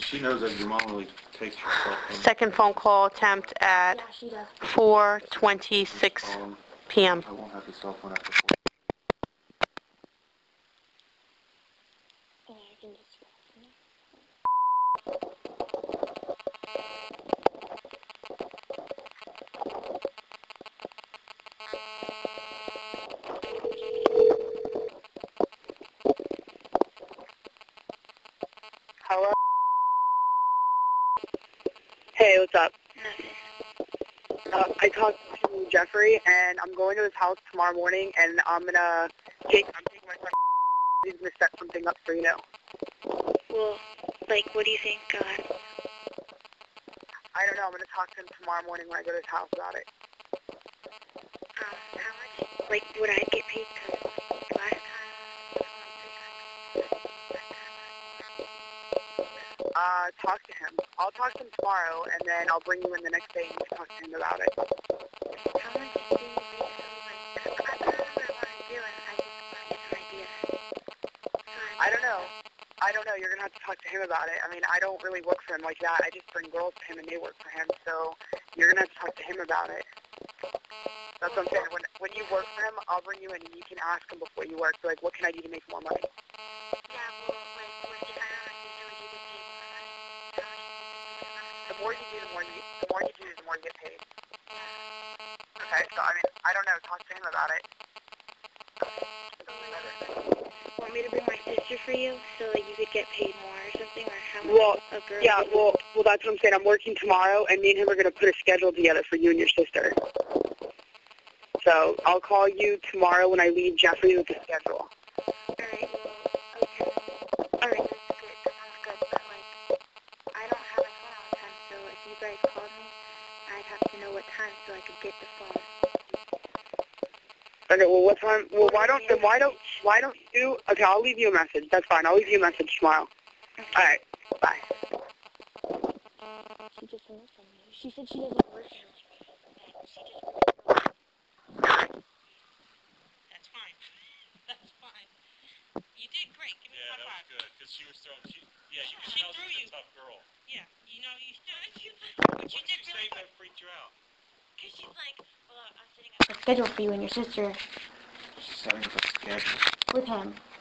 She knows that your mom really takes your cell phone. Second phone call attempt at 4:26 p.m. I won't have the cell phone after 4. Hello? Hey, what's up? I talked to Jeffrey, and I'm going to his house tomorrow morning, and I'm taking my friend. He's gonna set something up for you. Well, like, what do you think? I don't know. I'm gonna talk to him tomorrow morning when I go to his house about it. How much? Like, would I get paid? 'Cause last time. Talk to him. I'll talk to him tomorrow, and then I'll bring you in the next day and you can talk to him about it. How much do you pay? I don't know what I want to do, and I just want to get an idea. I don't know. You're going to have to talk to him about it. I mean, I don't really work for him like that. I just bring girls to him, and they work for him. So you're going to have to talk to him about it. That's what I'm saying. When you work for him, I'll bring you in, and you can ask him before you work, like, what can I do to make more money? Yeah, well, like, if I don't know, would you get paid more money? The more you do, the more you get paid. Okay, so, I mean, I don't know. Talk to him about it. Want me to bring my sister for you, so like you could get paid more or something, or how much a girl? Yeah, well, that's what I'm saying. I'm working tomorrow, and me and him are gonna put a schedule together for you and your sister. So I'll call you tomorrow when I leave Jeffrey with the schedule. Alright, well, okay. Alright, that's good. That sounds good. But like, I don't have a phone all the time, so if you guys called me, I'd have to know what time so I could get the phone. Okay, well, what time? Well, why don't you? Okay, I'll leave you a message. That's fine. I'll leave you a message tomorrow. Okay. All right. Bye. She just hung up on me. She said she doesn't work here like me. She just That's fine. That's fine. You did great. Give me a high five. Yeah, that was good. Because she was throwing. You could She tell threw she's you. a tough girl. Yeah, you know, what you did really That freaked you out. because she's like, well, I'm sitting up. schedule for you and your sister She's setting up a schedule. with him.